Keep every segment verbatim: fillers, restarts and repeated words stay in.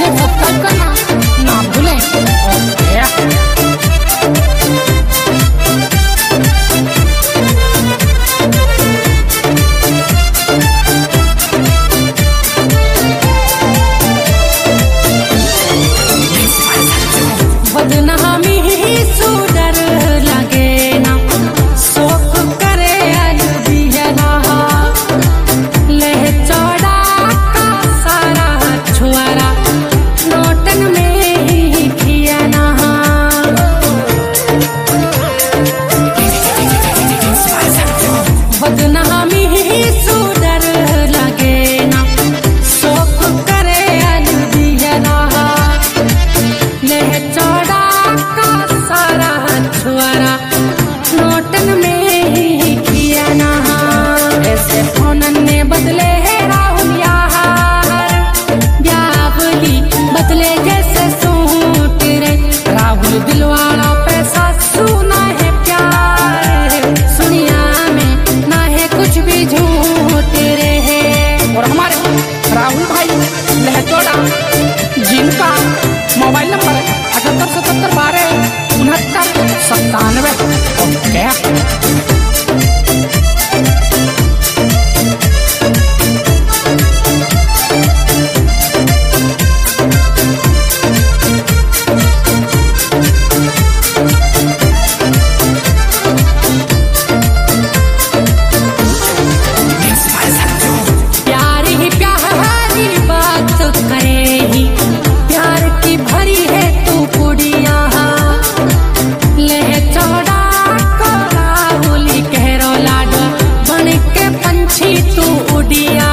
Subscribe करना ना भूलें। बदनामी सु डर लगे ना, शोक करे अलविदा, ले चौड़ा का सारा छुआरा नोटन में ही किया ना। बदनामी सु डर लगे ना, शोक करे अलविदा, ले चौड़ा का सारा छुआरा नोटन में ही किया ना। ऐसे फोनन ने बदले है राहुल यार, ब्यावली बदले जैसे सूट रे। राहुल दिलवाला पैसा सुना है प्यार, सुनिया में ना है कुछ भी झूठ रे। और हमारे राहुल भाई लहचौड़ा, जिनका मोबाइल नंबर अठहत्तर सतहत्तर बारह उनहत्तर सत्तानवे। ओके प्यार ही प्यारी बात करे ही, प्यार की भरी है तू कुड़िया। ले चौड़ा का राहुली कहरो लाडो, बन के पंछी तू उड़िया।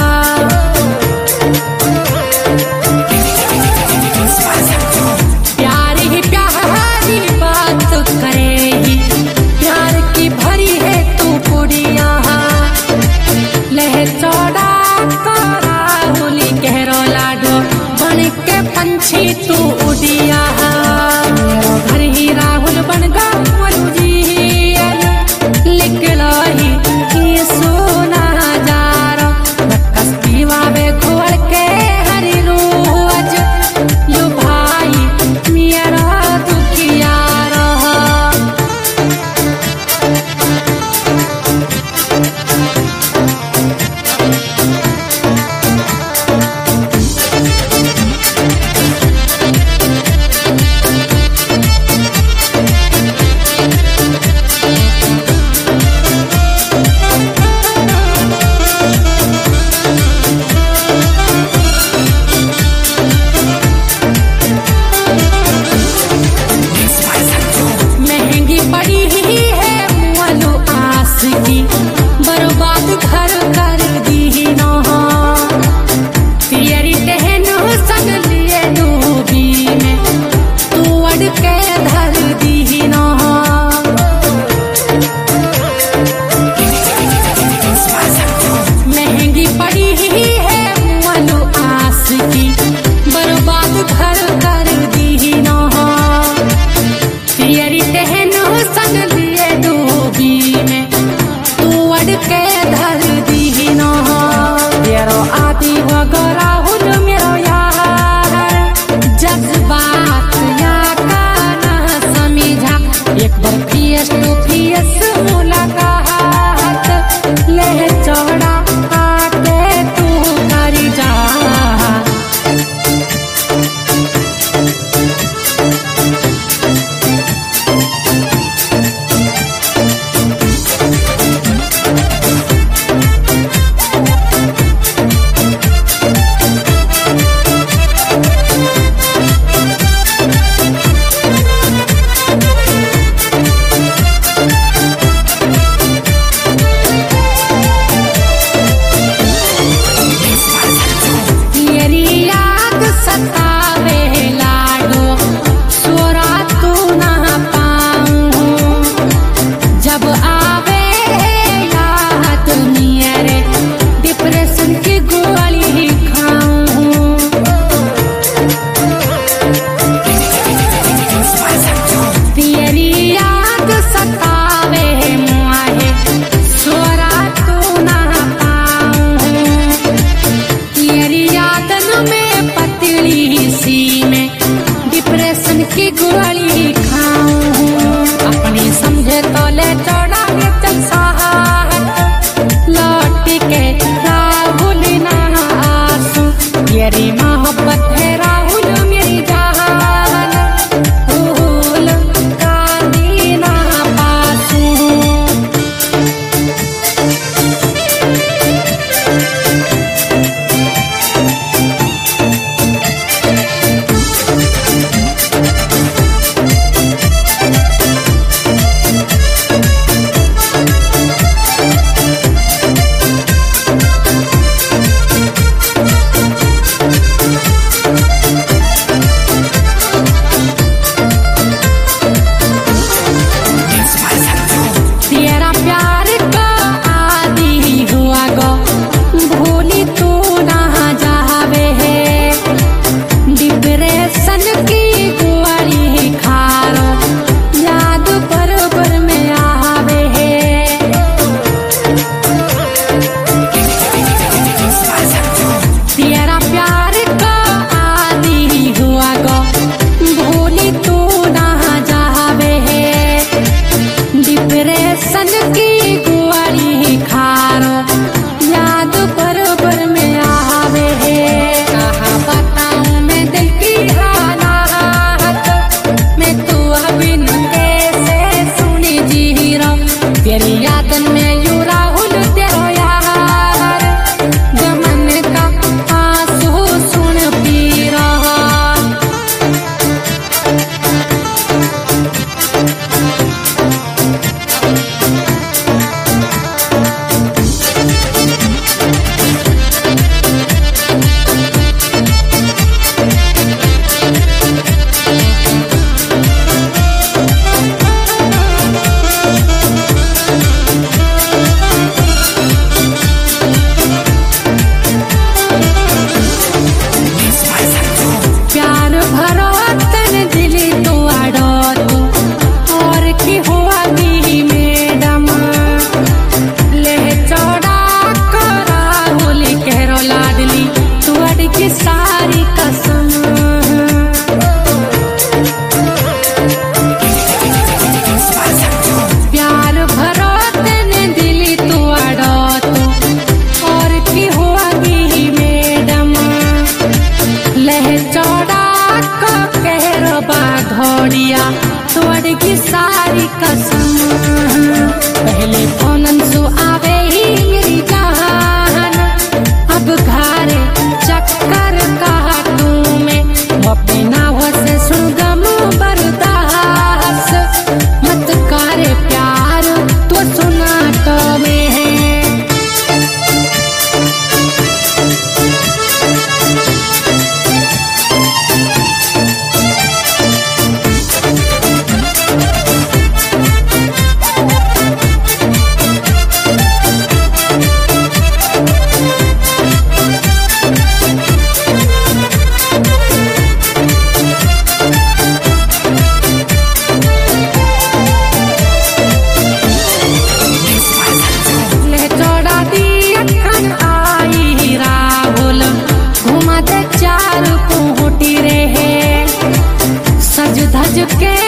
प्यार ही प्यारी बात करे ही, प्यार की भरी है तू कुड़िया। ले चौड़ा का राहुली कहरो लाडो, बन के पंछी तू उड़िया। मेरो घर ही राहुल बन गमरू जी, लिखलो ही ये सोना जारो। कस्ती वावे घोड़ के हरी रोज, यो भाई मेरा दुखिया रहा। सन की गुआरी खारो याद बरोबर में आवे है। तेरा प्यार का आदि हुआ गो भूली तू ना जावे है। डिप्रेशन की गुआरी खारो याद बरोबर में आवे है। कहाँ बताऊं मैं दिल की हालात, मैं तू अभी कैसे सुनी जी रहा तेरी यादन में यू राहुल तेरो यार जमन का आंसू सुन पी रहा। प्यार भरो तन दिली तो आड़ो तो और की हुआ दी मैडम ले चौड़ा करा होली कहरो लाडली तू अड़ की सारी कसम। प्यार भरो तन दिली तो आड़ो तो और की हुआ दी मैडम लह चौड़ा का कहरो बाघोड़िया तोड़ की सारी कसम। पहले फोनन सु आवे ही मेरी जान अब घरे चक्कर काटू में अपने नाव से सुन गम बर्दाश्त मत करे प्यार तो सुना तो में है। ले चौड़ा दी अखन आई राहुल घुमा दे चार को होटी रहे सज धज के